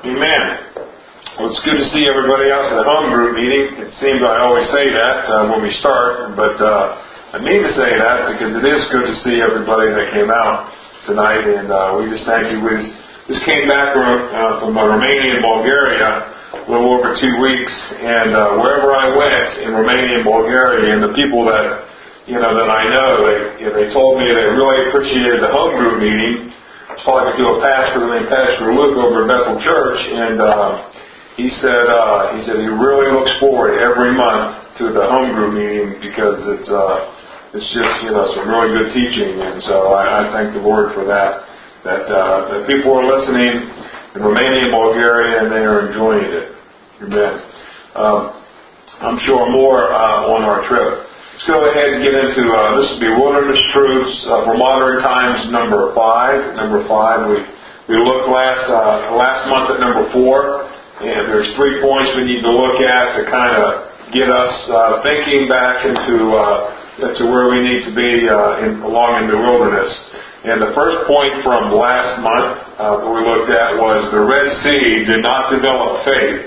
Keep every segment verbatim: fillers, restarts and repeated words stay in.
Amen. Well, it's good to see everybody out for the home group meeting. It seems I always say that uh, when we start, but uh, I mean to say that because it is good to see everybody that came out tonight, and uh, we just thank you. We just came back from, uh, from uh, Romania and Bulgaria a little over two weeks, and uh, wherever I went in Romania and Bulgaria, and the people that you know that I know, they you know, they told me they really appreciated the home group meeting. I was talking to a pastor named Pastor Luke over at Bethel Church, and uh, he said uh, he said he really looks forward every month to the home group meeting because it's uh, it's just you know some really good teaching, and so I, I thank the Lord for that. That, uh, that people are listening in Romania and Bulgaria, and they are enjoying it. Amen. Um, I'm sure more uh, on our trip. Let's go ahead and get into uh, this will be Wilderness Truths uh, for Modern Times, number five. Number five. We we looked last uh, last month at number four, and there's three points we need to look at to kind of get us uh, thinking back into uh, to where we need to be uh, in, along in the wilderness. And the first point from last month uh, that we looked at was the Red Sea did not develop faith,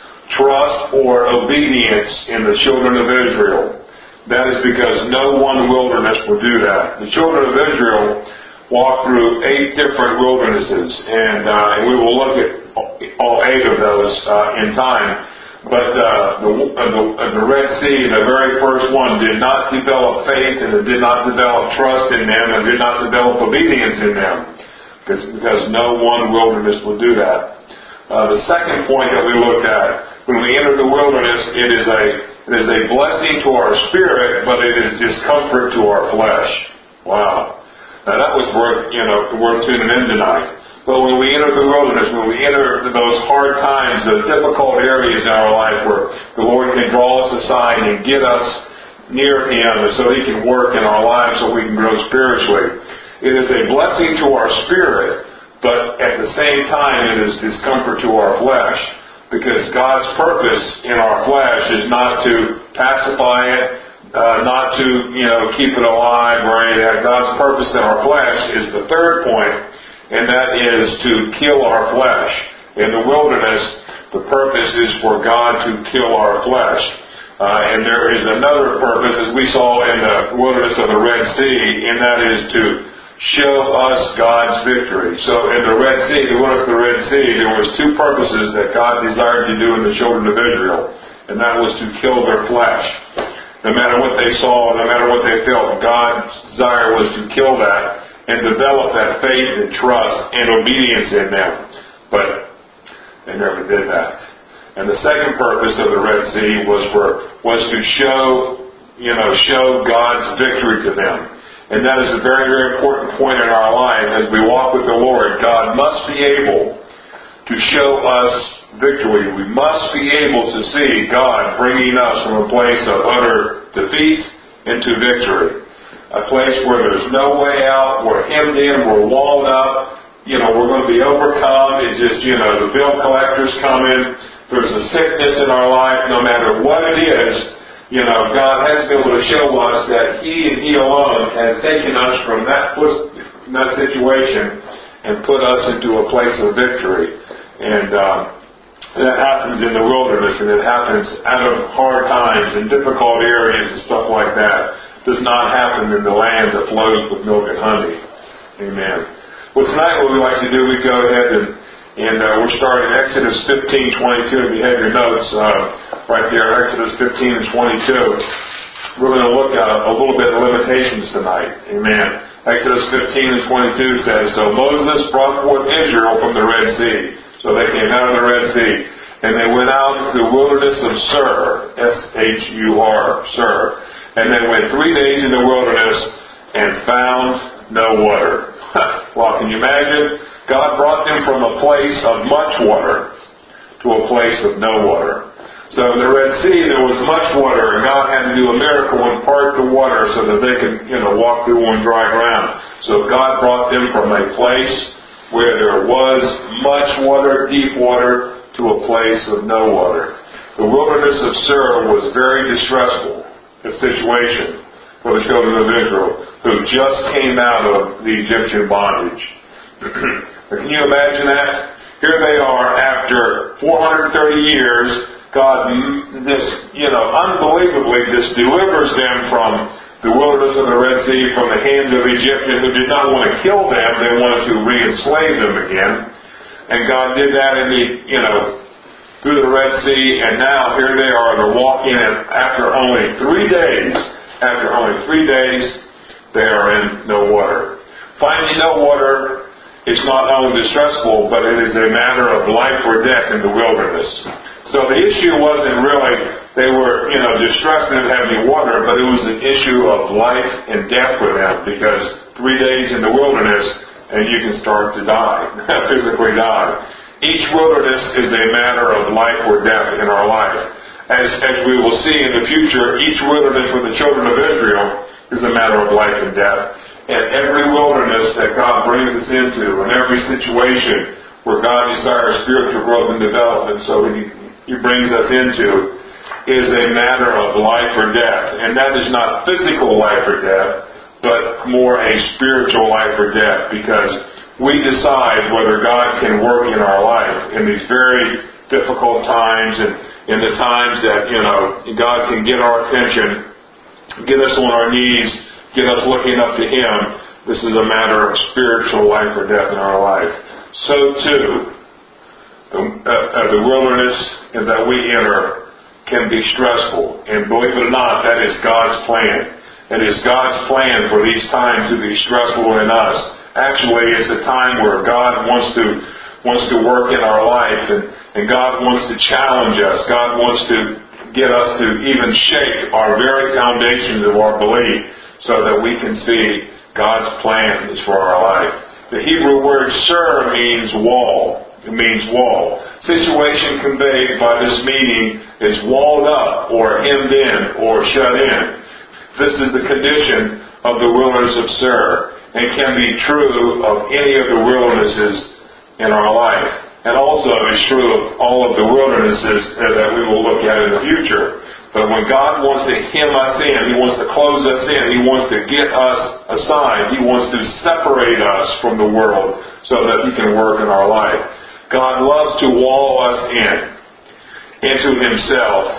trust, or obedience in the children of Israel. That is because no one wilderness will do that. The children of Israel walked through eight different wildernesses, and, uh, and we will look at all eight of those uh, in time. But uh, the, uh, the, uh, the Red Sea, the very first one, did not develop faith, and it did not develop trust in them, and did not develop obedience in them, because, because no one wilderness will do that. Uh, the second point that we looked at, when we enter the wilderness, it is a it is a blessing to our spirit, but it is discomfort to our flesh. Wow. Now that was worth you know worth tuning in tonight. But when we enter the wilderness, when we enter those hard times, the difficult areas in our life where the Lord can draw us aside and get us near Him so He can work in our lives so we can grow spiritually, it is a blessing to our spirit, but at the same time it is discomfort to our flesh. Because God's purpose in our flesh is not to pacify it, uh, not to, you know, keep it alive or any of that. God's purpose in our flesh is the third point, and that is to kill our flesh. In the wilderness, the purpose is for God to kill our flesh. Uh, and there is another purpose, as we saw in the wilderness of the Red Sea, and that is to show us God's victory. So in the Red Sea, the wilderness of the Red Sea, there was two purposes that God desired to do in the children of Israel, and that was to kill their flesh. No matter what they saw, no matter what they felt, God's desire was to kill that and develop that faith and trust and obedience in them. But they never did that. And the second purpose of the Red Sea was for was to show, you know, show God's victory to them. And that is a very, very important point in our life. As we walk with the Lord, God must be able to show us victory. We must be able to see God bringing us from a place of utter defeat into victory. A place where there's no way out, we're hemmed in, we're walled up, you know, we're going to be overcome. It's just, you know, the bill collectors come in, there's a sickness in our life, no matter what it is, you know, God has been able to show us that He and He alone has taken us from that, from that situation and put us into a place of victory. And uh, that happens in the wilderness, and it happens out of hard times and difficult areas and stuff like that. Does not happen in the land that flows with milk and honey. Amen. Well, tonight what we like to do, we go ahead and, and uh, we're starting Exodus fifteen twenty-two. If you have your notes uh, right there, Exodus fifteen and twenty-two. We're going to look at a little bit of limitations tonight. Amen. Exodus fifteen and twenty-two says, So Moses brought forth Israel from the Red Sea. So they came out of the Red Sea. And they went out into the wilderness of Shur, S H U R, Shur. And they went three days in the wilderness and found no water. Well, can you imagine? God brought them from a place of much water to a place of no water. So in the Red Sea, there was much water, and God had to do a miracle and part the water so that they could, you know, walk through on dry ground. So God brought them from a place where there was much water, deep water, to a place of no water. The wilderness of Shur was very distressful, a situation for the children of Israel who just came out of the Egyptian bondage. Can you imagine that? Here they are after after four hundred thirty years, God, this, you know, unbelievably just delivers them from the wilderness of the Red Sea, from the hands of the Egyptians who did not want to kill them. They wanted to re-enslave them again. And God did that in the, you know, through the Red Sea, and now here they are. They're walking, and after only three days, after only three days, they are in no water. Finding no water is not only distressful, but it is a matter of life or death in the wilderness. So the issue wasn't really they were, you know, distressed and didn't have any water, but it was an issue of life and death for them, because three days in the wilderness and you can start to die, physically die. Each wilderness is a matter of life or death in our life. As, as we will see in the future, each wilderness for the children of Israel is a matter of life and death. And every wilderness that God brings us into, and every situation where God desires spiritual growth and development, so He, he brings us into, is a matter of life or death. And that is not physical life or death, but more a spiritual life or death, because we decide whether God can work in our life in these very difficult times, and in the times that, you know, God can get our attention, get us on our knees, get us looking up to Him. This is a matter of spiritual life or death in our life. So too, um, uh, uh, the wilderness that we enter can be stressful. And believe it or not, that is God's plan. It is God's plan for these times to be stressful in us. Actually, it's a time where God wants to wants to work in our life, and, and God wants to challenge us. God wants to get us to even shake our very foundations of our belief, so that we can see God's plan is for our life. The Hebrew word "sur" means wall. It means wall. Situation conveyed by this meaning is walled up, or hemmed in, or shut in. This is the condition of the wilderness of Sur, and can be true of any of the wildernesses in our life. And also is true of all of the wildernesses that we will look at in the future. But when God wants to hem us in, He wants to close us in, He wants to get us aside, He wants to separate us from the world so that He can work in our life. God loves to wall us in, into Himself,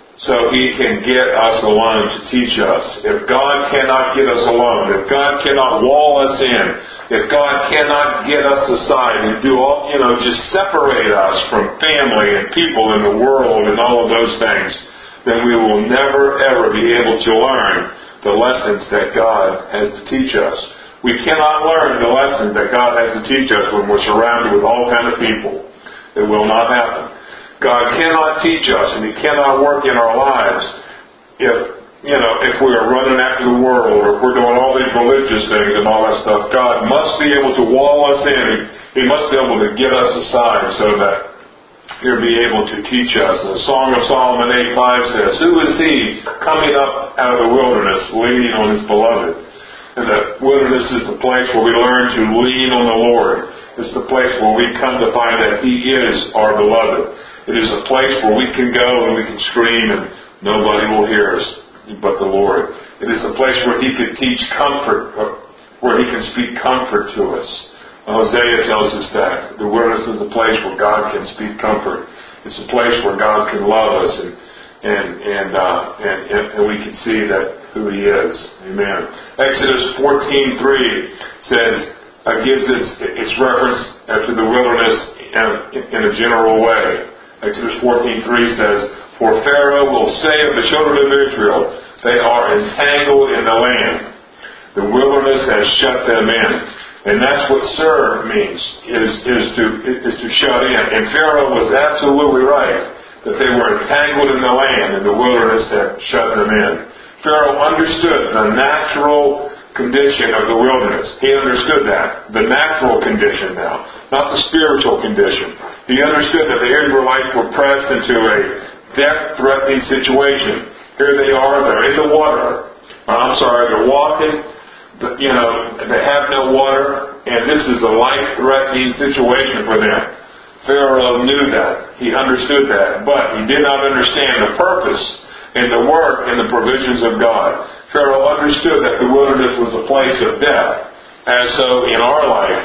so He can get us alone to teach us. If God cannot get us alone, if God cannot wall us in, if God cannot get us aside and do all, you know, just separate us from family and people in the world and all of those things, then we will never ever be able to learn the lessons that God has to teach us. We cannot learn the lessons that God has to teach us when we're surrounded with all kinds of people. It will not happen. God cannot teach us, and He cannot work in our lives if, you know, if we are running after the world, or if we're doing all these religious things and all that stuff. God must be able to wall us in. He must be able to get us aside so that He'll be able to teach us. The Song of Solomon eight five says, "Who is he coming up out of the wilderness, leaning on his beloved?" And the wilderness is the place where we learn to lean on the Lord. It's the place where we come to find that He is our beloved. It is a place where we can go and we can scream and nobody will hear us but the Lord. It is a place where He can teach comfort, where He can speak comfort to us. Hosea tells us that the wilderness is a place where God can speak comfort. It's a place where God can love us, and and and uh, and, and, and we can see that who He is. Amen. Exodus fourteen three says uh, gives its its reference uh, to the wilderness in, in a general way. Exodus fourteen three says, "For Pharaoh will say of the children of Israel, they are entangled in the land. The wilderness has shut them in." And that's what "Sur" means, is, is to is to shut in. And Pharaoh was absolutely right, that they were entangled in the land, and the wilderness had shut them in. Pharaoh understood the natural condition of the wilderness. He understood that. The natural condition now, not the spiritual condition. He understood that the Israelites were pressed into a death-threatening situation. Here they are, they're in the water. I'm sorry, they're walking, but, you know, they have no water, and this is a life-threatening situation for them. Pharaoh knew that. He understood that. But he did not understand the purpose and the work and the provisions of God. Pharaoh understood that the wilderness was a place of death. As so in our life,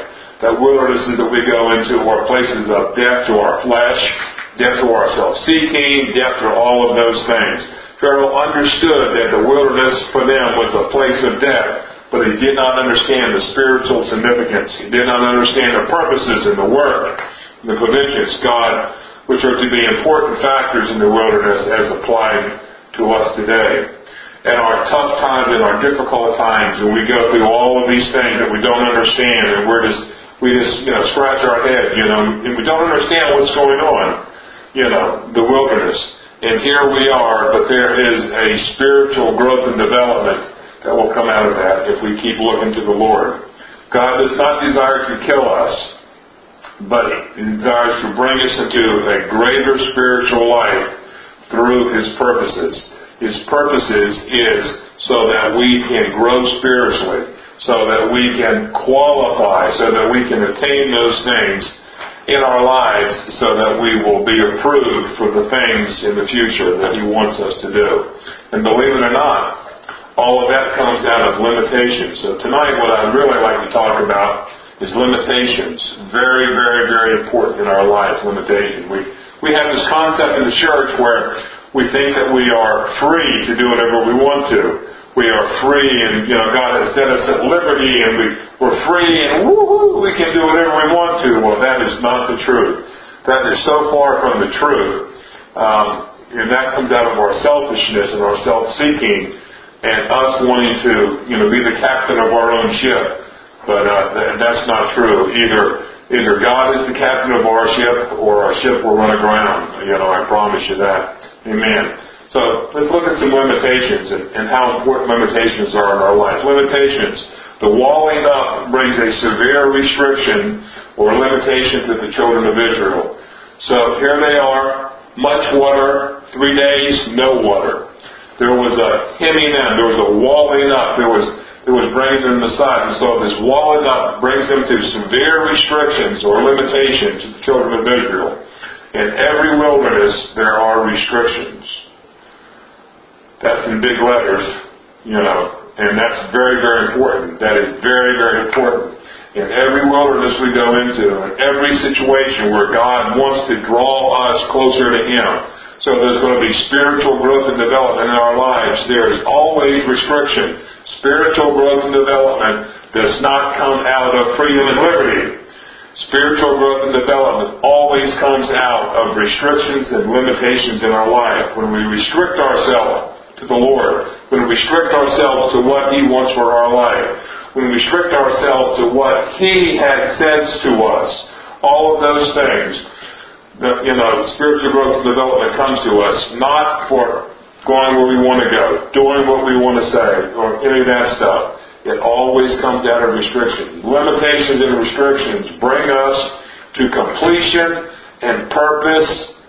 that wildernesses that we go into are places of death to our flesh, death to our self-seeking, death to all of those things. Pharaoh understood that the wilderness for them was a place of death, but he did not understand the spiritual significance. He did not understand the purposes and the work, and the provisions God, which are to be important factors in the wilderness as applied to us today. In our tough times, in our difficult times, when we go through all of these things that we don't understand, and we're just we just you know scratch our head, you know, and we don't understand what's going on, you know, the wilderness. And here we are, but there is a spiritual growth and development that will come out of that if we keep looking to the Lord. God does not desire to kill us, but He desires to bring us into a greater spiritual life through His purposes. His purposes is so that we can grow spiritually, so that we can qualify, so that we can attain those things in our lives, so that we will be approved for the things in the future that He wants us to do. And believe it or not, all of that comes out of limitations. So tonight what I'd really like to talk about is limitations. Very, very, very important in our life, limitation. We we have this concept in the church where we think that we are free to do whatever we want to. We are free, and you know God has set us at liberty, and we, we're free, and woo-hoo, we can do whatever we want to. Well, that is not the truth. That is so far from the truth. Um, and that comes out of our selfishness and our self-seeking, and us wanting to, you know, be the captain of our own ship. But uh, th- that's not true. Either either God is the captain of our ship, or our ship will run aground. You know, I promise you that. Amen. So let's look at some limitations and, and how important limitations are in our life. Limitations. The walling up brings a severe restriction or limitation to the children of Israel. So here they are, much water, three days, no water. There was a hemming in, there was a walling up, there was it was bringing them aside. And so this walling up brings them to severe restrictions or limitations to the children of Israel. In every wilderness, there are restrictions. That's in big letters, you know, and that's very, very important. That is very, very important. In every wilderness we go into, in every situation where God wants to draw us closer to Him, so there's going to be spiritual growth and development in our lives. There is always restriction. Spiritual growth and development does not come out of freedom and liberty. Spiritual growth and development always comes out of restrictions and limitations in our life. When we restrict ourselves to the Lord, when we restrict ourselves to what He wants for our life, when we restrict ourselves to what He had says to us, all of those things, the, you know, spiritual growth and development comes to us not for going where we want to go, doing what we want to say, or any of that stuff. It always comes out of restrictions. Limitations and restrictions bring us to completion and purpose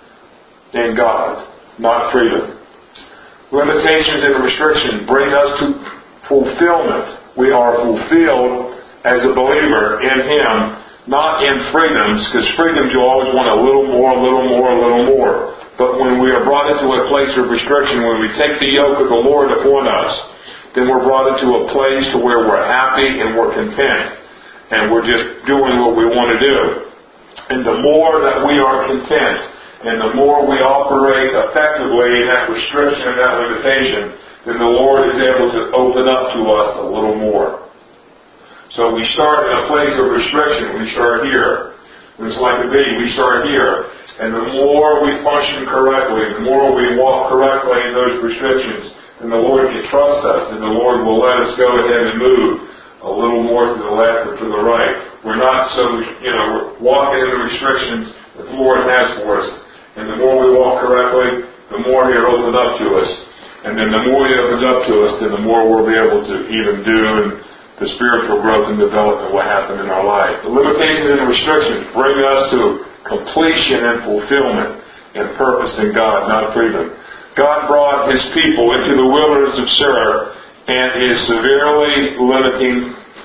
in God, not freedom. Limitations and restrictions bring us to fulfillment. We are fulfilled as a believer in Him, not in freedoms, because freedoms you always want a little more, a little more, a little more. But when we are brought into a place of restriction, when we take the yoke of the Lord upon us, then we're brought into a place to where we're happy and we're content. And we're just doing what we want to do. And the more that we are content, and the more we operate effectively in that restriction and that limitation, then the Lord is able to open up to us a little more. So we start in a place of restriction. We start here. It's like a bee. We start here. And the more we function correctly, the more we walk correctly in those restrictions, then the Lord can trust us, and the Lord will let us go ahead and move a little more to the left or to the right. We're not so, you know, we're walking in the restrictions that the Lord has for us. And the more we walk correctly, the more He'll open up to us. And then the more He opens up to us, then the more we'll be able to even do, and the spiritual growth and development will happen in our life. The limitations and restrictions bring us to completion and fulfillment and purpose in God, not freedom. God brought His people into the wilderness of Shur and is severely limiting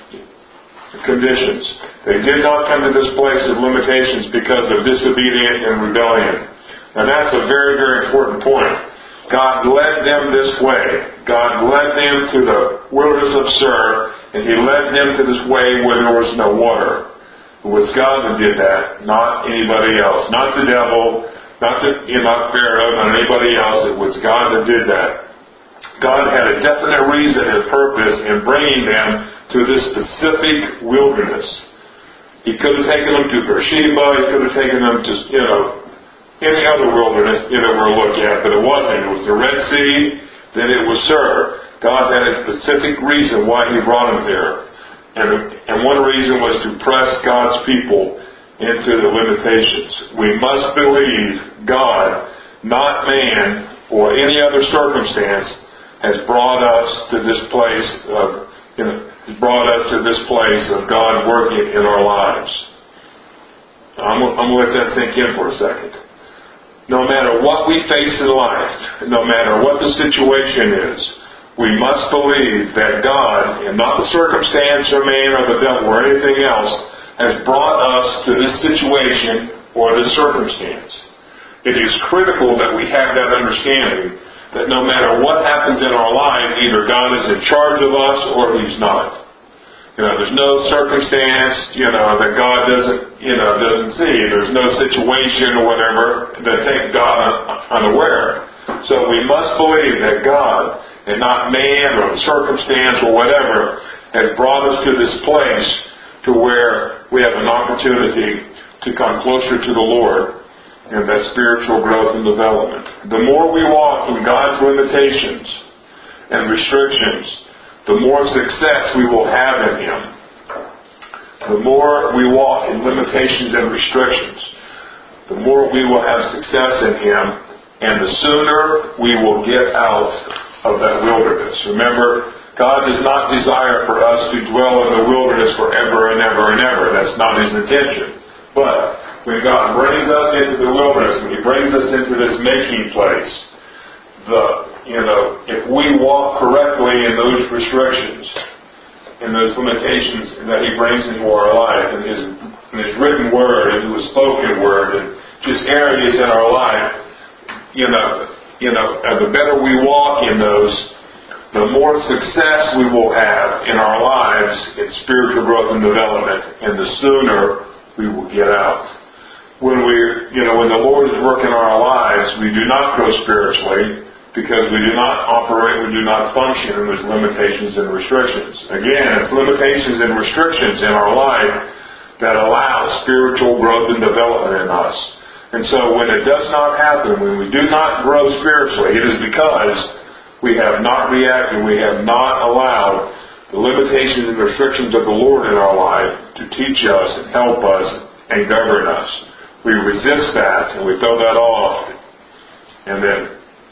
conditions. They did not come to this place of limitations because of disobedience and rebellion. And that's a very, very important point. God led them this way. God led them to the wilderness of Shur, and He led them to this way where there was no water. It was God that did that, not anybody else. Not the devil, not the, you know, not Pharaoh, not anybody else. It was God that did that. God had a definite reason and purpose in bringing them to this specific wilderness. He could have taken them to Beersheba. He could have taken them to, you know, any other wilderness you know, we're looking at, but it wasn't. It was the Red Sea, then it was Sur. God had a specific reason why He brought them there. And, and one reason was to press God's people into the limitations. We must believe God, not man or any other circumstance, has brought us to this place of, you know, has brought us to this place of God working in our lives. I'm, I'm going to let that sink in for a second. No matter what we face in life, no matter what the situation is, we must believe that God, and not the circumstance or man or the devil or anything else, has brought us to this situation or this circumstance. It is critical that we have that understanding that no matter what happens in our life, either God is in charge of us or He's not. You know, there's no circumstance, you know, that God doesn't, you know, doesn't see. There's no situation or whatever that takes God unaware. So we must believe that God, and not man or the circumstance or whatever, has brought us to this place to where we have an opportunity to come closer to the Lord and that spiritual growth and development. The more we walk in God's limitations and restrictions, the more success we will have in Him. The more we walk in limitations and restrictions, the more we will have success in Him, and the sooner we will get out of that wilderness. Remember, God does not desire for us to dwell in the wilderness forever and ever and ever. That's not His intention. But when God brings us into the wilderness, when He brings us into this making place, the you know, if we walk correctly in those restrictions, in those limitations that He brings into our life, in His, in His written word, into His spoken word, and just areas in our life, you know, you know, the better we walk in those, the more success we will have in our lives in spiritual growth and development, and the sooner we will get out. When we, you know, when the Lord is working our lives, we do not grow spiritually because we do not operate, we do not function in those limitations and restrictions. Again, it's limitations and restrictions in our life that allow spiritual growth and development in us. And so when it does not happen, when we do not grow spiritually, it is because we have not reacted, we have not allowed the limitations and restrictions of the Lord in our life to teach us and help us and govern us. We resist that and we throw that off, and then,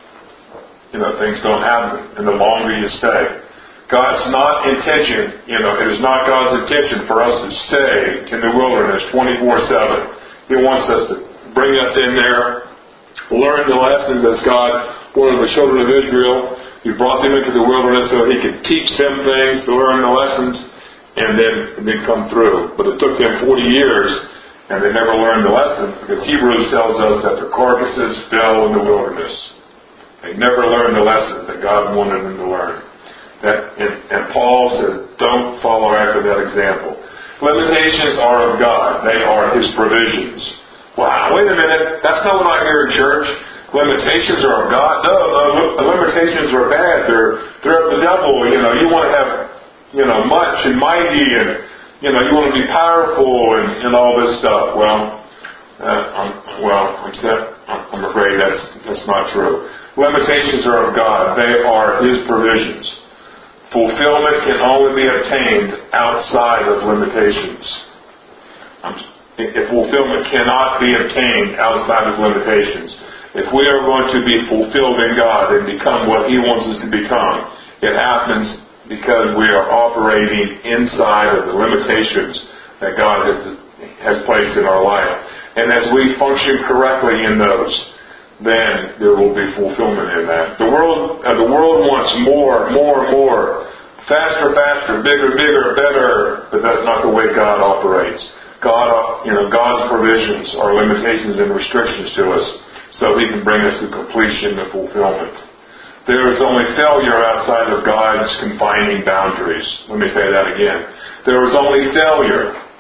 you know, things don't happen. And the longer you stay, God's not intention, you know, it is not God's intention for us to stay in the wilderness twenty-four seven. He wants us to bring us in there, learn the lessons as God wanted the children of Israel. He brought them into the wilderness so He could teach them things, to learn the lessons, and then, and then come through. But it took them forty years, and they never learned the lesson, because Hebrews tells us that their carcasses fell in the wilderness. They never learned the lesson that God wanted them to learn. That, and, and Paul says, don't follow after that example. Limitations are of God. They are His provisions. Wow, wait a minute. That's not what I hear in church. Limitations are of God. No, the limitations are bad. They're they're of the devil. You know, you want to have, you know, much and mighty, and you know, you want to be powerful and, and all this stuff. Well, uh, I'm, well, I'm, I'm afraid that's that's not true. Limitations are of God. They are His provisions. Fulfillment can only be obtained outside of limitations. I'm, If fulfillment cannot be obtained outside of limitations. If we are going to be fulfilled in God and become what He wants us to become, it happens because we are operating inside of the limitations that God has, has placed in our life. And as we function correctly in those, then there will be fulfillment in that. The world, uh, the world wants more, more, more, faster, faster, bigger, bigger, better, but that's not the way God operates. God, you know, God's provisions are limitations and restrictions to us, so He can bring us to completion and fulfillment. There is only failure outside of God's confining boundaries. Let me say that again. There is only failure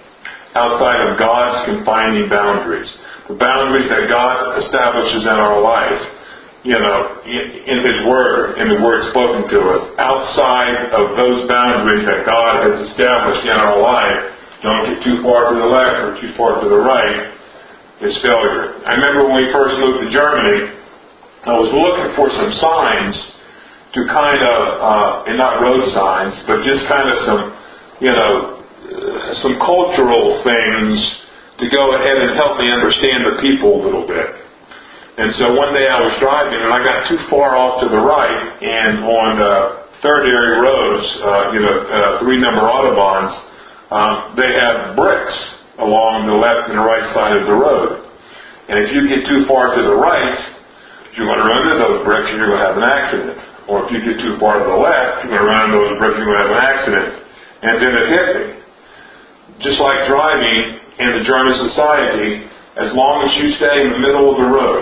outside of God's confining boundaries. The boundaries that God establishes in our life, you know, in, in His Word, in the Word spoken to us. Outside of those boundaries that God has established in our life, don't get too far to the left or too far to the right, is failure. I remember when we first moved to Germany, I was looking for some signs to kind of, uh, and not road signs, but just kind of some, you know, uh, some cultural things to go ahead and help me understand the people a little bit. And so one day I was driving and I got too far off to the right, and on uh, third area roads, uh, you know, uh, three number autobahns, um, they have bricks along the left and the right side of the road. And if you get too far to the right, you're going to run into those bricks and you're going to have an accident. Or if you get too far to the left, you're going to run into those bricks and you're going to have an accident. And then it hit me. Just like driving in the German society, as long as you stay in the middle of the road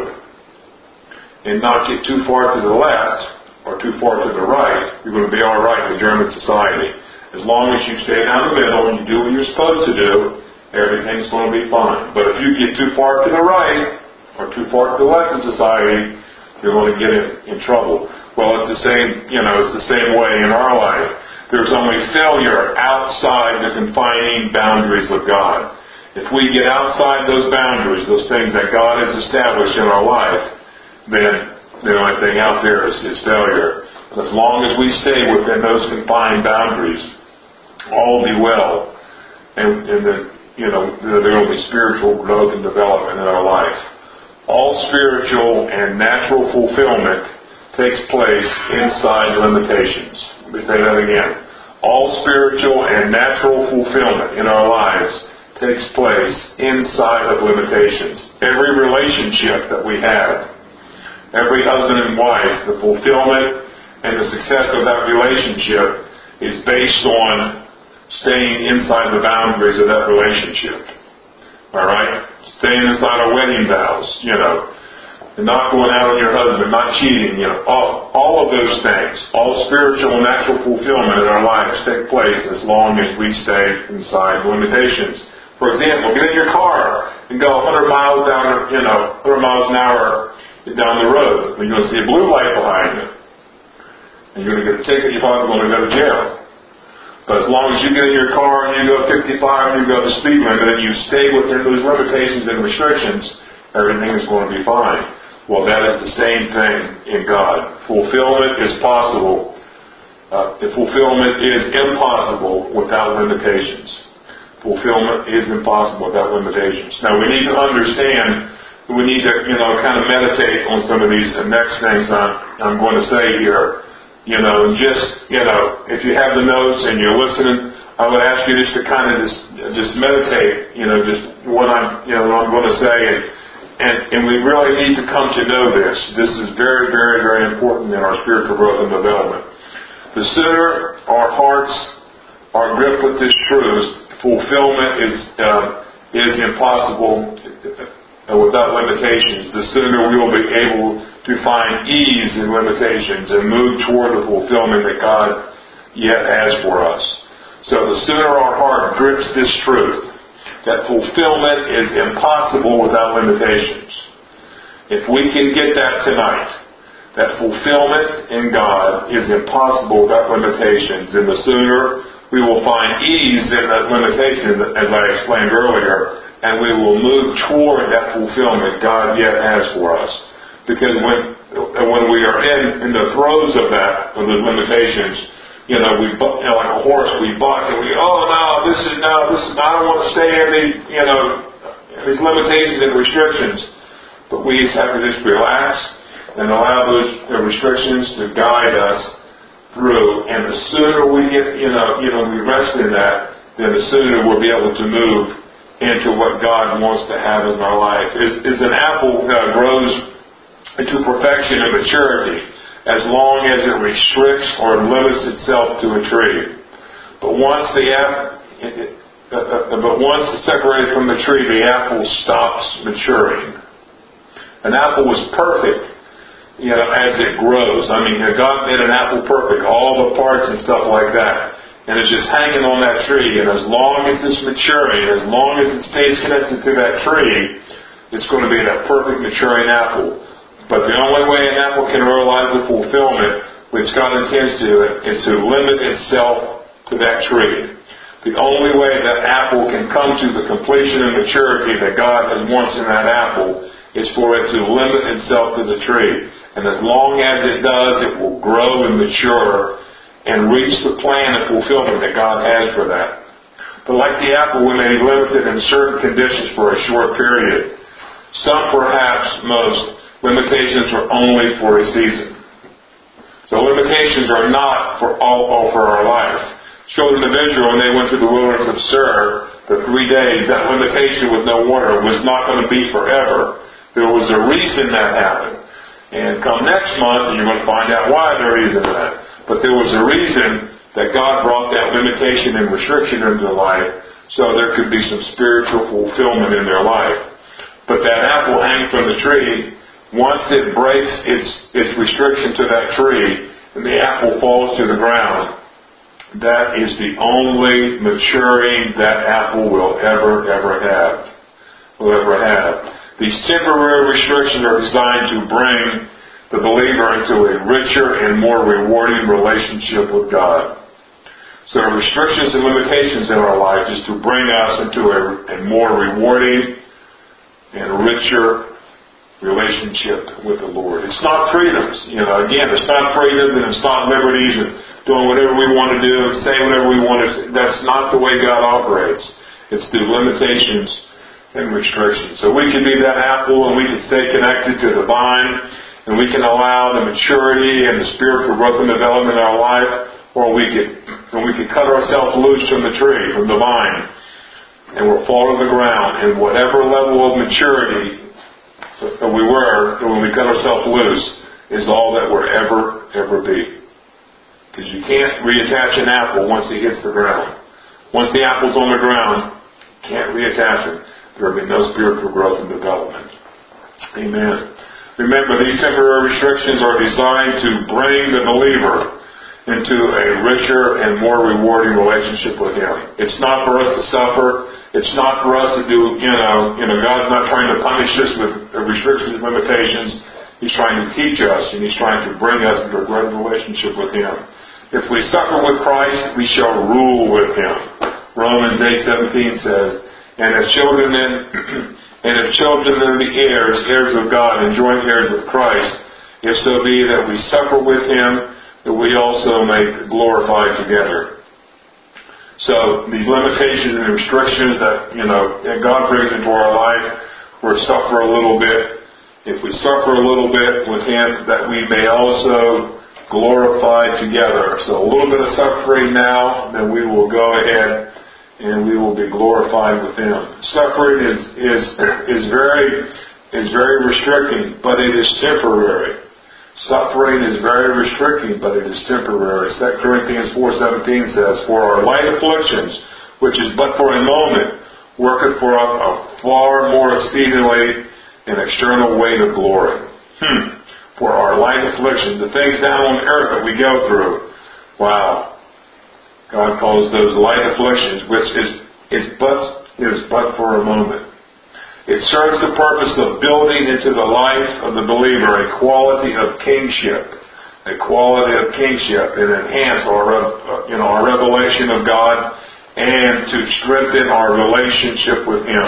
and not get too far to the left or too far to the right, you're going to be all right in the German society. As long as you stay down the middle and you do what you're supposed to do, everything's going to be fine. But if you get too far to the right or too far to the left in society, you're going to get in, in trouble. Well, it's the same, you know, it's the same way in our life. There's only failure outside the confining boundaries of God. If we get outside those boundaries, those things that God has established in our life, then the only thing out there is, is failure. But as long as we stay within those confined boundaries, all will be well. And, and the, you know, there will be spiritual growth and development in our life. All spiritual and natural fulfillment takes place inside limitations. Let me say that again. All spiritual and natural fulfillment in our lives takes place inside of limitations. Every relationship that we have, every husband and wife, the fulfillment and the success of that relationship is based on staying inside the boundaries of that relationship. All right? Staying inside our wedding vows, you know, and not going out on your husband, not cheating, you know, all, all of those things, all spiritual and natural fulfillment in our lives take place as long as we stay inside limitations. For example, get in your car and go one hundred miles down, you know, one hundred miles an hour down the road. You're going to see a blue light behind you. And you're going to get a ticket, you're probably going to go to jail. But as long as you get in your car and you go fifty-five and you go the speed limit and you stay within those limitations and restrictions, everything is going to be fine. Well, that is the same thing in God. Fulfillment is possible. Uh, the fulfillment is impossible without limitations. Fulfillment is impossible without limitations. Now, we need to understand, we need to, you know, kind of meditate on some of these next things I'm, I'm going to say here. You know, and just, you know, if you have the notes and you're listening, I would ask you just to kind of just, just meditate, you know, just what I'm, you know, what I'm going to say. And, and, and we really need to come to know this. This is very, very, very important in our spiritual growth and development. The sooner our hearts are gripped with this truth, fulfillment is, uh, is impossible without limitations. The sooner we will be able to find ease in limitations and move toward the fulfillment that God yet has for us. So the sooner our heart grips this truth, that fulfillment is impossible without limitations. If we can get that tonight, that fulfillment in God is impossible without limitations, and the sooner we will find ease in that limitation, as I explained earlier, and we will move toward that fulfillment God yet has for us. Because when when we are in, in the throes of that, of those limitations, you know, we, you know, like a horse, we buck and we, oh no, this is no, this is, I don't want to stay in these, you know, these limitations and restrictions. But we just have to just relax and allow those uh, restrictions to guide us through. And the sooner we get, you know, you know, we rest in that, then the sooner we'll be able to move into what God wants to have in our life. Is, is an apple uh, grows into perfection and maturity as long as it restricts or limits itself to a tree. But once the apple, uh, uh, but once it's separated from the tree, the apple stops maturing. An apple was perfect, you know, as it grows. I mean, God made an apple perfect, all the parts and stuff like that. and it's just hanging on that tree. And as long as it's maturing, as long as it stays connected to that tree, it's going to be that perfect maturing apple. But the only way an apple can realize the fulfillment which God intends to is to limit itself to that tree. The only way that apple can come to the completion and maturity that God has wants in that apple is for it to limit itself to the tree. And as long as it does, it will grow and mature and reach the plan and fulfillment that God has for that. But like the apple, we may be limited in certain conditions for a short period. Some, perhaps most, limitations are only for a season. So limitations are not for all, all for our life. Children of Israel, when they went to the wilderness of Sur for three days, that limitation with no water was not going to be forever. There was a reason that happened. And come next month, and you're going to find out why the reason that. But there was a reason that God brought that limitation and restriction into their life so there could be some spiritual fulfillment in their life. But that apple hanging from the tree, once it breaks its, its restriction to that tree and the apple falls to the ground, that is the only maturing that apple will ever, ever have. Will ever have. These temporary restrictions are designed to bring the believer into a richer and more rewarding relationship with God. So our restrictions and limitations in our life is to bring us into a, a more rewarding and richer relationship with the Lord. It's not freedoms. You know, again, it's not freedom and it's not liberties and doing whatever we want to do and saying whatever we want to say. That's not the way God operates. It's through limitations and restrictions. So we can be that apple and we can stay connected to the vine and we can allow the maturity and the spiritual growth and development in our life, or we could, and we could cut ourselves loose from the tree, from the vine, and we'll fall to the ground. And whatever level of maturity that we were when we cut ourselves loose is all that we'll ever, ever be. Because you can't reattach an apple once it hits the ground. Once the apple's on the ground, you can't reattach it. There will be no spiritual growth and development. Amen. Remember, these temporary restrictions are designed to bring the believer into a richer and more rewarding relationship with Him. It's not for us to suffer. It's not for us to do, you know, you know, God's not trying to punish us with restrictions and limitations. He's trying to teach us, and He's trying to bring us into a great relationship with Him. If we suffer with Christ, we shall rule with Him. Romans eight seventeen says, and if children then, and if children then be heirs, heirs of God, and joint heirs with Christ, if so be that we suffer with Him, that we also may be glorified together. So these limitations and restrictions that, you know, that God brings into our life, we suffer a little bit. If we suffer a little bit with Him, that we may also glorify together. So a little bit of suffering now, then we will go ahead and we will be glorified with Him. Suffering is is is very is very restricting, but it is temporary. Suffering is very restricting, but it is temporary. Second Corinthians four seventeen says, for our light afflictions, which is but for a moment, worketh for us a far more exceedingly an external weight of glory. Hmm. For our light afflictions, the things down on earth that we go through. Wow. God calls those light afflictions, which is, is but is but for a moment. It serves the purpose of building into the life of the believer a quality of kingship, a quality of kingship, and enhance our, you know, our revelation of God, and to strengthen our relationship with Him.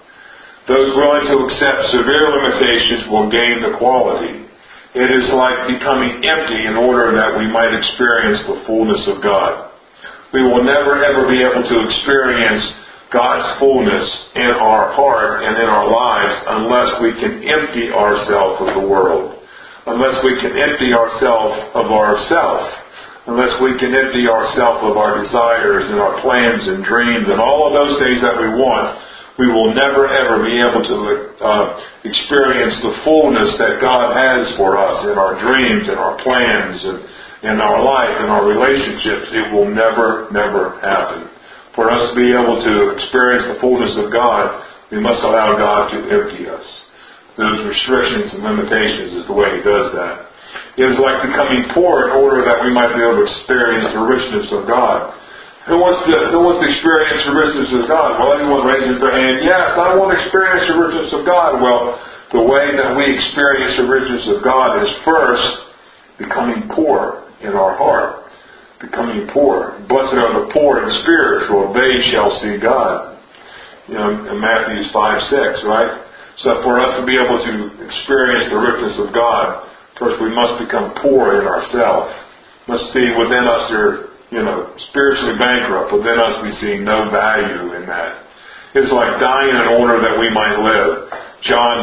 Those willing to accept severe limitations will gain the quality. It is like becoming empty in order that we might experience the fullness of God. We will never ever be able to experience God's fullness in our heart and in our lives unless we can empty ourselves of the world, unless we can empty ourselves of ourselves, unless we can empty ourselves of our desires and our plans and dreams and all of those things that we want. We will never ever be able to uh, experience the fullness that God has for us in our dreams and our plans and in our life and our relationships. It will never, never happen. For us to be able to experience the fullness of God, we must allow God to empty us. Those restrictions and limitations is the way He does that. It is like becoming poor in order that we might be able to experience the richness of God. Who wants to who wants to experience the richness of God? Well, anyone raises their hand, yes, I want to experience the richness of God. Well, the way that we experience the richness of God is first becoming poor in our heart. Becoming poor. Blessed are the poor in spirit, for they shall see God. You know, in Matthew five six, right? So for us to be able to experience the richness of God, first we must become poor in ourselves. Must see within us there, you know, spiritually bankrupt. Within us we see no value in that. It's like dying in order that we might live. John,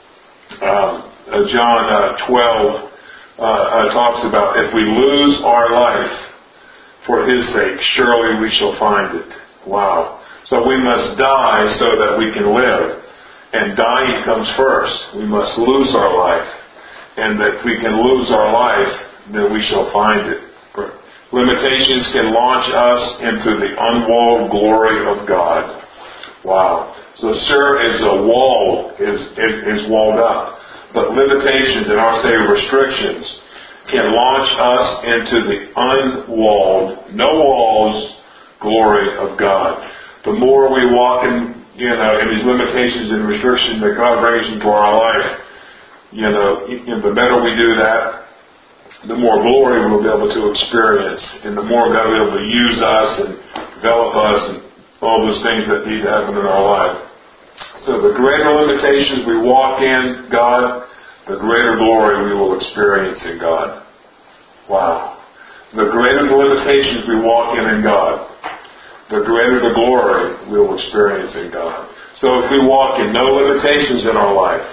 um, uh, John uh, twelve uh, uh, talks about if we lose our life for His sake, surely we shall find it. Wow. So we must die so that we can live. And dying comes first. We must lose our life. And that if we can lose our life, then we shall find it. Limitations can launch us into the unwalled glory of God. Wow. So sure is a wall is, is, is walled up. But limitations, and I'll say restrictions, can launch us into the unwalled, no walls, glory of God. The more we walk in, you know, in these limitations and restrictions that God brings into our life, you know, the better we do that, the more glory we'll be able to experience, and the more God will be able to use us and develop us and all those things that need to happen in our life. So the greater limitations we walk in God, the greater glory we will experience in God. Wow. The greater the limitations we walk in in God, the greater the glory we will experience in God. So if we walk in no limitations in our life,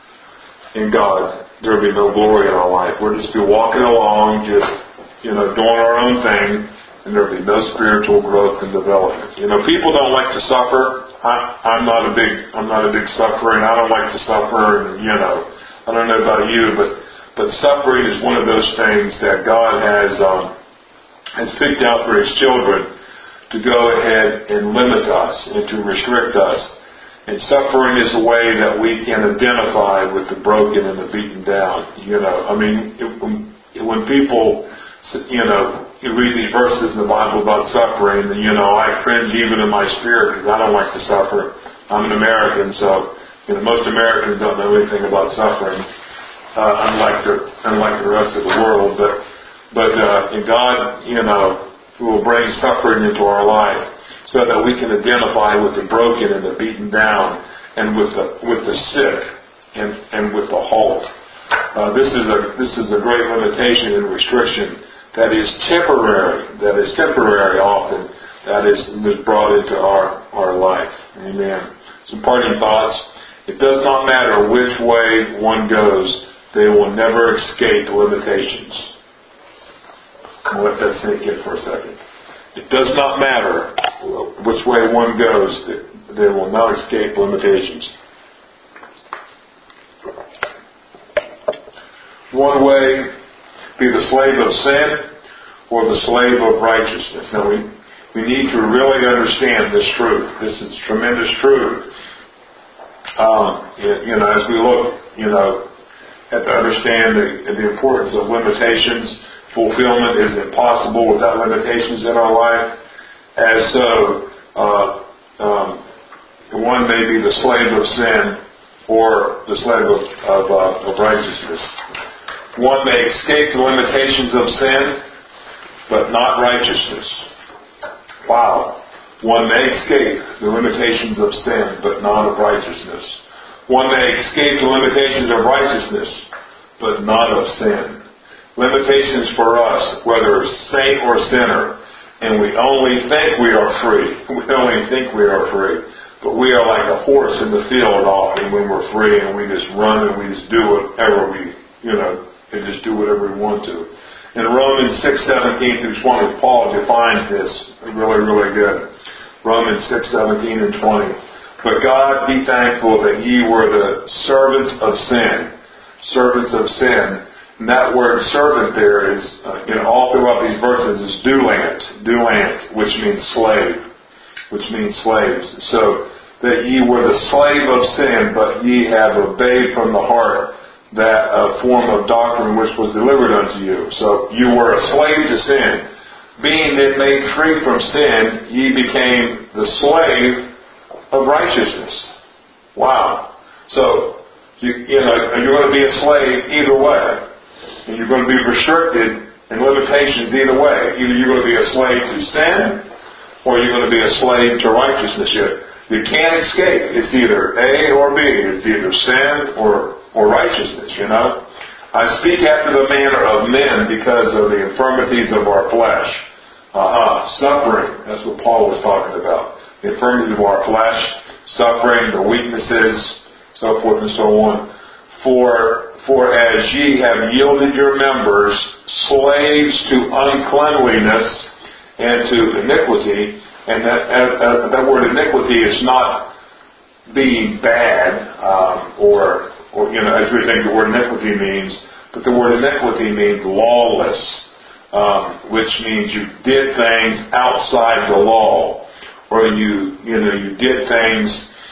in God, there will be no glory in our life. We'll just be walking along, just, you know, doing our own thing, and there will be no spiritual growth and development. You know, people don't like to suffer. I, I'm not a big, I'm not a big sufferer, and I don't like to suffer. And you know, I don't know about you, but but suffering is one of those things that God has um, has picked out for His children to go ahead and limit us and to restrict us. And suffering is a way that we can identify with the broken and the beaten down. You know, I mean, it, when people, you know, you read these verses in the Bible about suffering, and, you know, I cringe even in my spirit because I don't like to suffer. I'm an American, so, you know, most Americans don't know anything about suffering, uh, unlike the unlike the rest of the world. But, but uh, in God, you know, will bring suffering into our life, so that we can identify with the broken and the beaten down, and with the with the sick, and and with the halt. Uh, this is a this is a great limitation and restriction that is temporary. That is temporary often. That is, is brought into our our life. Amen. Some parting thoughts. It does not matter which way one goes; they will never escape limitations. I'll let that sink in for a second. It does not matter which way one goes, they will not escape limitations. One way, be the slave of sin or the slave of righteousness. Now we, we need to really understand this truth. This is tremendous truth. Um, you know, as we look, you know, at to understand the, the importance of limitations. Fulfillment is impossible without limitations in our life. As so, uh, um, one may be the slave of sin or the slave of, of, uh, of righteousness. One may escape the limitations of sin, but not righteousness. Wow. One may escape the limitations of sin, but not of righteousness. One may escape the limitations of righteousness, but not of sin. Limitations for us, whether saint or sinner, and we only think we are free. We only think we are free. But we are like a horse in the field often when we're free, and we just run and we just do whatever we, you know, and just do whatever we want to. In Romans six seventeen through twenty, Paul defines this really, really good. Romans six seventeen and twenty. But God be thankful that ye were the servants of sin. Servants of sin. And that word servant there is, uh, you know, all throughout these verses is doulant, doulant, which means slave, which means slaves. So that ye were the slave of sin, but ye have obeyed from the heart that uh, form of doctrine which was delivered unto you. So you were a slave to sin, being that made free from sin, ye became the slave of righteousness. Wow. So, you, you know, you're going to be a slave either way. And you're going to be restricted in limitations either way. Either you're going to be a slave to sin, or you're going to be a slave to righteousness. You, you can't escape. It's either A or B. It's either sin or, or righteousness, you know. I speak after the manner of men because of the infirmities of our flesh. Uh-huh. Suffering. That's what Paul was talking about. The infirmities of our flesh, suffering, the weaknesses, so forth and so on. For, for as ye have yielded your members slaves to uncleanliness and to iniquity, and that, uh, that word iniquity is not being bad, um, or, or, you know, as we think the word iniquity means, but the word iniquity means lawless, um, which means you did things outside the law, or you, you know, you did things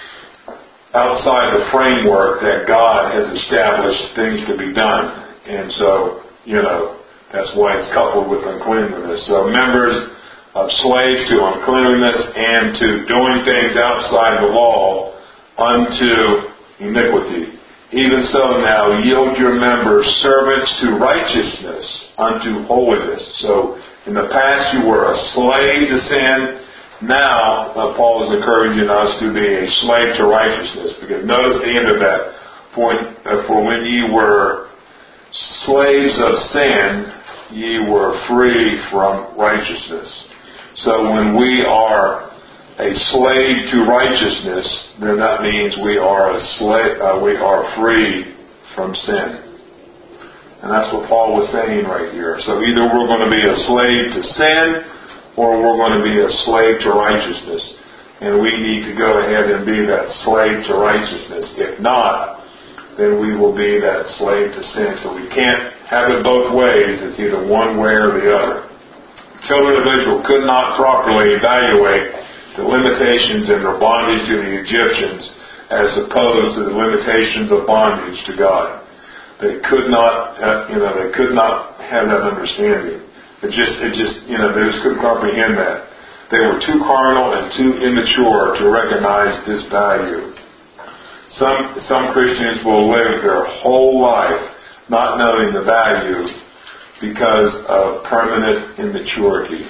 outside the framework that God has established things to be done. And so, you know, that's why it's coupled with uncleanliness. So members of slaves to uncleanliness and to doing things outside the law unto iniquity. Even so now yield your members servants to righteousness unto holiness. So in the past you were a slave to sin. Now, uh, Paul is encouraging us to be a slave to righteousness. Because notice the end of that. For, uh, for when ye were slaves of sin, ye were free from righteousness. So when we are a slave to righteousness, then that means we are a slave. Uh, we are free from sin. And that's what Paul was saying right here. So either we're going to be a slave to sin, or we're going to be a slave to righteousness. And we need to go ahead and be that slave to righteousness. If not, then we will be that slave to sin. So we can't have it both ways. It's either one way or the other. Children of Israel could not properly evaluate the limitations in their bondage to the Egyptians as opposed to the limitations of bondage to God. They could not, uh, you know, they could not have that understanding. It just, it just, you know, they just couldn't comprehend that. They were too carnal and too immature to recognize this value. Some, some Christians will live their whole life not knowing the value because of permanent immaturity.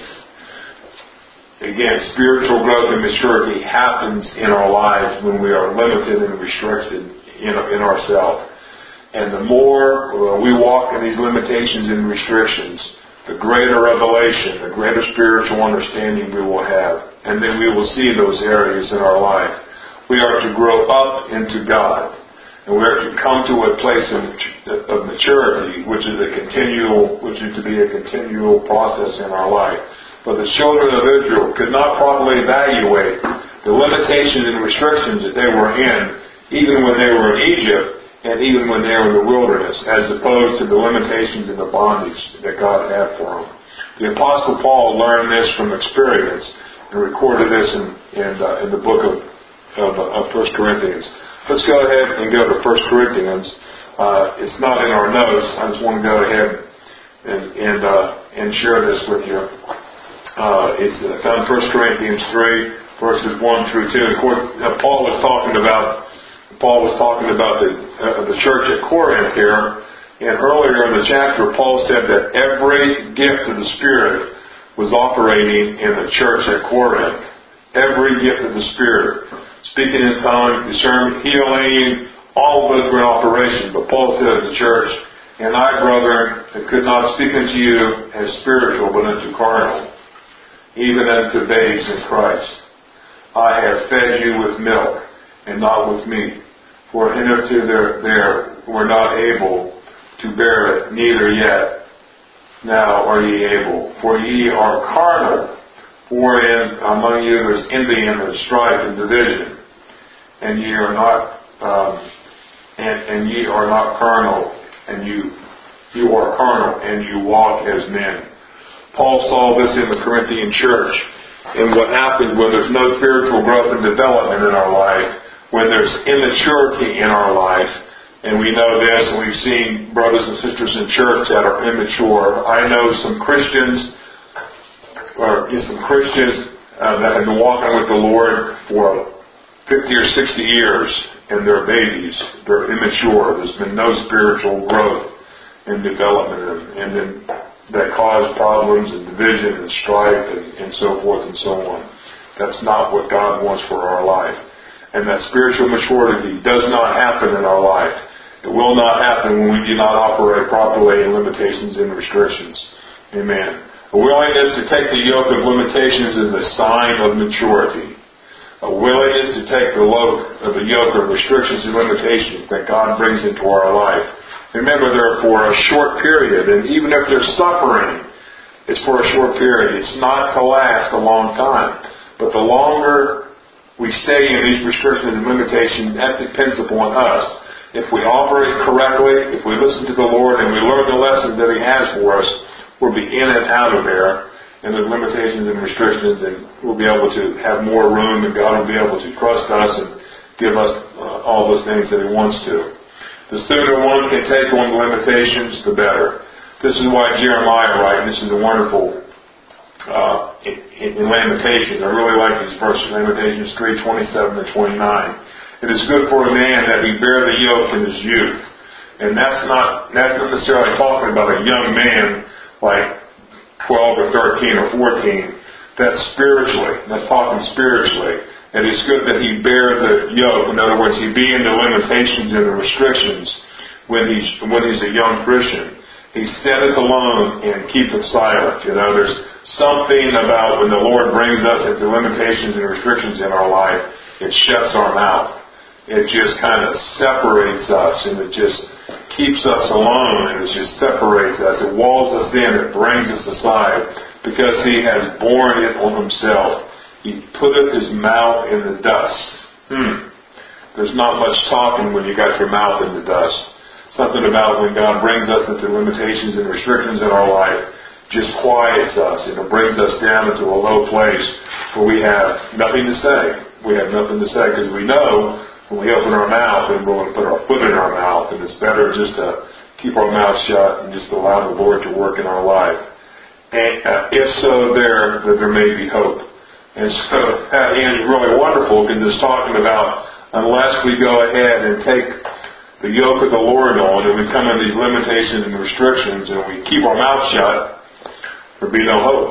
Again, spiritual growth and maturity happens in our lives when we are limited and restricted in, in ourselves. And the more uh, we walk in these limitations and restrictions, the greater revelation, the greater spiritual understanding we will have. And then we will see those areas in our life. We are to grow up into God. And we are to come to a place of maturity, which is a continual, which is to be a continual process in our life. But the children of Israel could not properly evaluate the limitations and restrictions that they were in, even when they were in Egypt, and even when they were in the wilderness, as opposed to the limitations and the bondage that God had for them. The Apostle Paul learned this from experience and recorded this in, in, uh, in the book of, of, of First Corinthians. Let's go ahead and go to First Corinthians. Uh, it's not in our notes. I just want to go ahead and and, uh, and share this with you. Uh, it's found in First Corinthians three, verses one through two. Of course, uh, Paul was talking about Paul was talking about the uh, the church at Corinth here, and earlier in the chapter, Paul said that every gift of the Spirit was operating in the church at Corinth. Every gift of the Spirit, speaking in tongues, discernment, healing, all of those were in operation. But Paul said to the church, "And I, brethren, could not speak unto you as spiritual, but unto carnal, even unto babes in Christ. I have fed you with milk, and not with meat. For hitherto there, there were not able to bear it, neither yet now are ye able. For ye are carnal, wherein among you there's envy and strife and division. And ye are not, um, and, and ye are not carnal, and you you are carnal, and you walk as men." Paul saw this in the Corinthian church, and what happens when there's no spiritual growth and development in our life, when there's immaturity in our life, and we know this, and we've seen brothers and sisters in church that are immature. I know some Christians or you know, some Christians uh, that have been walking with the Lord for fifty or sixty years, and they're babies, they're immature, there's been no spiritual growth and development in them, and then that cause problems and division and strife and, and so forth and so on. That's not what God wants for our life. And that spiritual maturity does not happen in our life. It will not happen when we do not operate properly in limitations and restrictions. Amen. A willingness to take the yoke of limitations is a sign of maturity. A willingness to take the yoke of the yoke of restrictions and limitations that God brings into our life. Remember, they're for a short period, and even if they're suffering, it's for a short period. It's not to last a long time. But the longer we stay in these restrictions and limitations, that depends upon us. If we operate correctly, if we listen to the Lord and we learn the lessons that He has for us, we'll be in and out of there in the limitations and restrictions, and we'll be able to have more room, and God will be able to trust us and give us uh, all those things that He wants to. The sooner one can take on the limitations, the better. This is why Jeremiah writes, and this is a wonderful uh, in, in Lamentations. I really like these verses, Lamentations three, twenty-seven and twenty-nine. It is good for a man that he bear the yoke in his youth. And that's not, that's not necessarily talking about a young man like twelve or thirteen or fourteen. That's spiritually. That's talking spiritually. And it's good that he bear the yoke. In other words, he be in the limitations and the restrictions when he's when he's a young Christian. He sitteth alone and keepeth silent. You know, there's something about when the Lord brings us into limitations and restrictions in our life, it shuts our mouth. It just kind of separates us, and it just keeps us alone, and it just separates us. It walls us in. It brings us aside because He has borne it on Himself. He putteth His mouth in the dust. Hmm. There's not much talking when you got your mouth in the dust. Something about when God brings us into limitations and restrictions in our life just quiets us, and it brings us down into a low place where we have nothing to say. We have nothing to say because we know when we open our mouth and we're going to put our foot in our mouth, and it's better just to keep our mouth shut and just allow the Lord to work in our life. And uh, if so, there that there may be hope. And so that is really wonderful because it's talking about unless we go ahead and take the yoke of the Lord on and we come in these limitations and restrictions and we keep our mouth shut, there'll be no hope.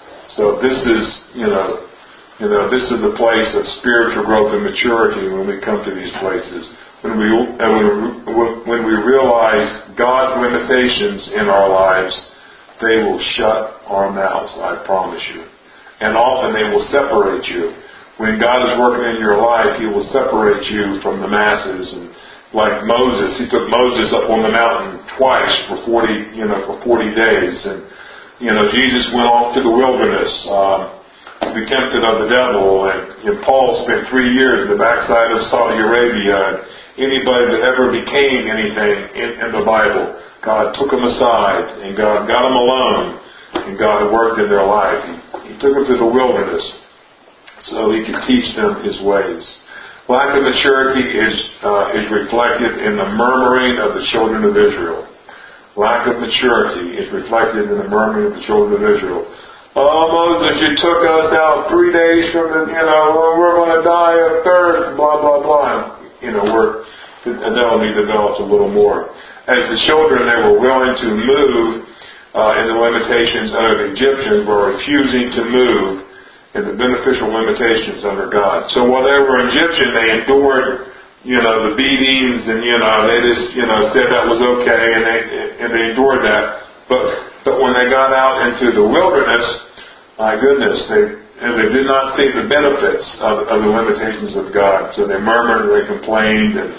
So this is, you know, you know, this is the place of spiritual growth and maturity when we come to these places. When we and when, when we realize God's limitations in our lives, they will shut our mouths, I promise you. And often they will separate you. When God is working in your life, He will separate you from the masses. And like Moses, He took Moses up on the mountain twice for forty, you know, for forty days. And you know, Jesus went off to the wilderness um, to be tempted of the devil. And, and Paul spent three years in the backside of Saudi Arabia. And anybody that ever became anything in, in the Bible, God took them aside, and God got them alone, and God worked in their life. He, he took them to the wilderness so He could teach them His ways. Lack of maturity is uh, is reflected in the murmuring of the children of Israel. Lack of maturity is reflected in the murmuring of the children of Israel. Oh, Moses, you took us out three days from the, you know, we're going to die of thirst, blah, blah, blah. You know, we're, and that'll be developed a little more. As the children, they were willing to move uh, in the limitations under the Egyptians, were refusing to move in the beneficial limitations under God. So while they were Egyptian, they endured, you know, the beatings, and, you know, they just, you know, said that was okay, and they and they endured that. But but when they got out into the wilderness, my goodness, they and they did not see the benefits of, of the limitations of God. So they murmured, they complained, and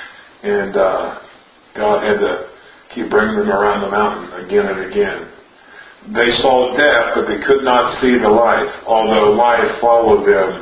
and uh, God had to keep bringing them around the mountain again and again. They saw death, but they could not see the life, although life followed them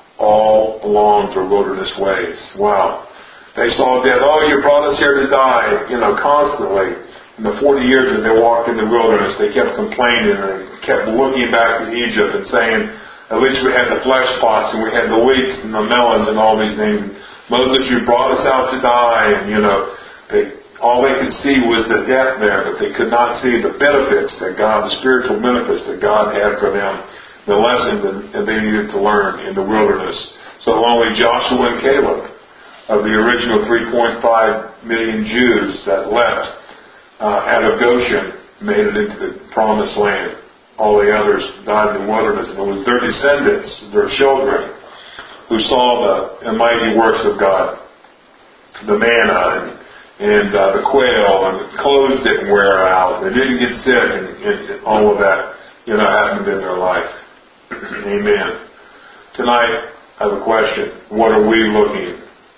all along the wilderness ways. Wow. They saw death. Oh, you brought us here to die, you know, constantly. In the forty years that they walked in the wilderness, they kept complaining and kept looking back to Egypt and saying, at least we had the flesh pots and we had the leeks and the melons and all these things. And Moses, you brought us out to die. And, you know, they all they could see was the death there, but they could not see the benefits that God, the spiritual benefits that God had for them, the lesson that they needed to learn in the wilderness. So only Joshua and Caleb, of the original three point five million Jews that left uh, out of Goshen, made it into the promised land. All the others died in the wilderness, and it was their descendants, their children, who saw the mighty works of God, the manna and, and uh, the quail, and the clothes didn't wear out, they didn't get sick, and, and all of that, you know, happened in their life. Amen. Tonight, I have a question. What are we looking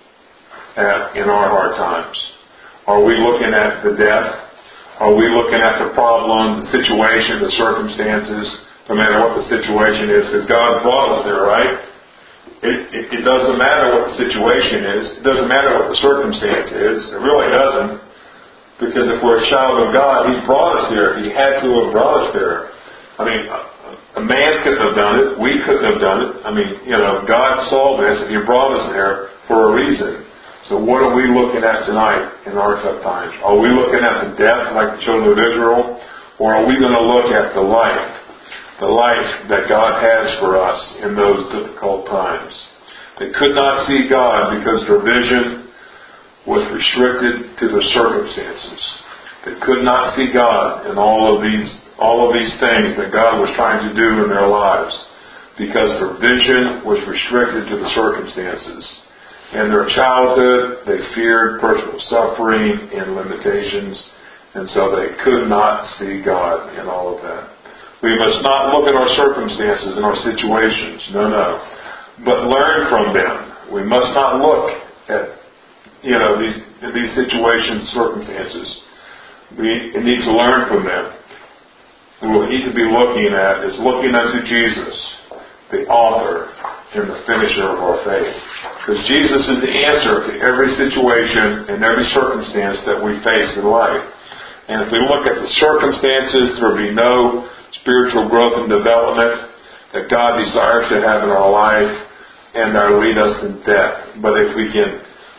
at in our hard times? Are we looking at the death? Are we looking at the problem, the situation, the circumstances, no matter what the situation is? Because God brought us there, right? It, it, it doesn't matter what the situation is. It doesn't matter what the circumstance is. It really doesn't. Because if we're a child of God, He brought us there. He had to have brought us there. I mean, a, a man couldn't have done it. We couldn't have done it. I mean, you know, God saw this and He brought us there for a reason. So what are we looking at tonight in our tough times? Are we looking at the death like the children of Israel? Or are we going to look at the life, the life that God has for us in those difficult times? They could not see God because their vision was restricted to their circumstances. They could not see God in all of these, all of these things that God was trying to do in their lives because their vision was restricted to the circumstances. In their childhood, they feared personal suffering and limitations, and so they could not see God in all of that. We must not look at our circumstances and our situations, no, no, but learn from them. We must not look at, you know, these these situations, circumstances. We need to learn from them. And what we need to be looking at is looking unto Jesus, the author and the finisher of our faith. Because Jesus is the answer to every situation and every circumstance that we face in life. And if we look at the circumstances, there will be no spiritual growth and development that God desires to have in our life, and that will lead us in death. But if we can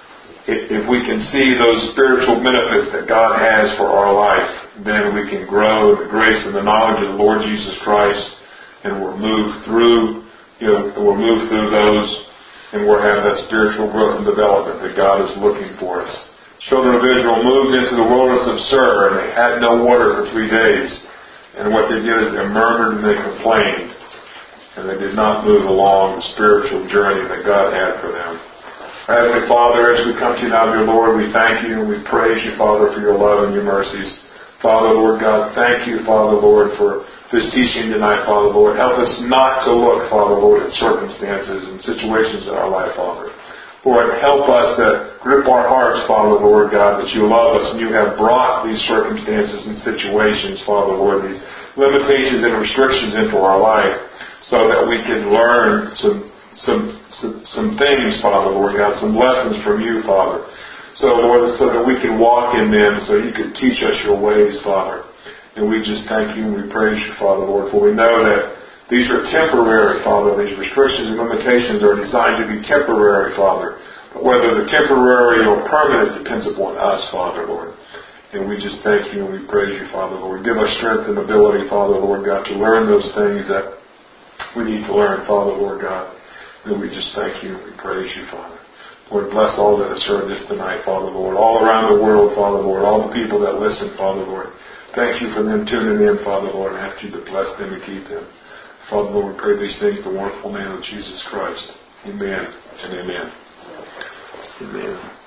if we can see those spiritual benefits that God has for our life, then we can grow in the grace and the knowledge of the Lord Jesus Christ, and we'll move through You know, we'll move through those, and we'll have that spiritual growth and development that God is looking for us. Children of Israel moved into the wilderness of Sur, and they had no water for three days. And what they did is they murmured and they complained, and they did not move along the spiritual journey that God had for them. Our Heavenly Father, as we come to you now, dear Lord, we thank you and we praise you, Father, for your love and your mercies. Father, Lord God, thank you, Father, Lord, for this teaching tonight, Father, Lord. Help us not to look, Father, Lord, at circumstances and situations in our life, Father. Lord, help us to grip our hearts, Father, Lord God, that you love us and you have brought these circumstances and situations, Father, Lord, these limitations and restrictions into our life so that we can learn some some some, some things, Father, Lord God, some lessons from you, Father. So, Lord, so that we can walk in them, so you can teach us your ways, Father. And we just thank you and we praise you, Father, Lord, for we know that these are temporary, Father. These restrictions and limitations are designed to be temporary, Father. But whether they're temporary or permanent depends upon us, Father, Lord. And we just thank you and we praise you, Father, Lord. Give us strength and ability, Father, Lord God, to learn those things that we need to learn, Father, Lord God. And we just thank you and we praise you, Father. Lord, bless all that has heard this tonight, Father, Lord. All around the world, Father, Lord. All the people that listen, Father, Lord. Thank you for them tuning in, Father, Lord. I ask you to bless them and keep them. Father, Lord, we pray these things in the wonderful name of Jesus Christ. Amen and amen. Amen.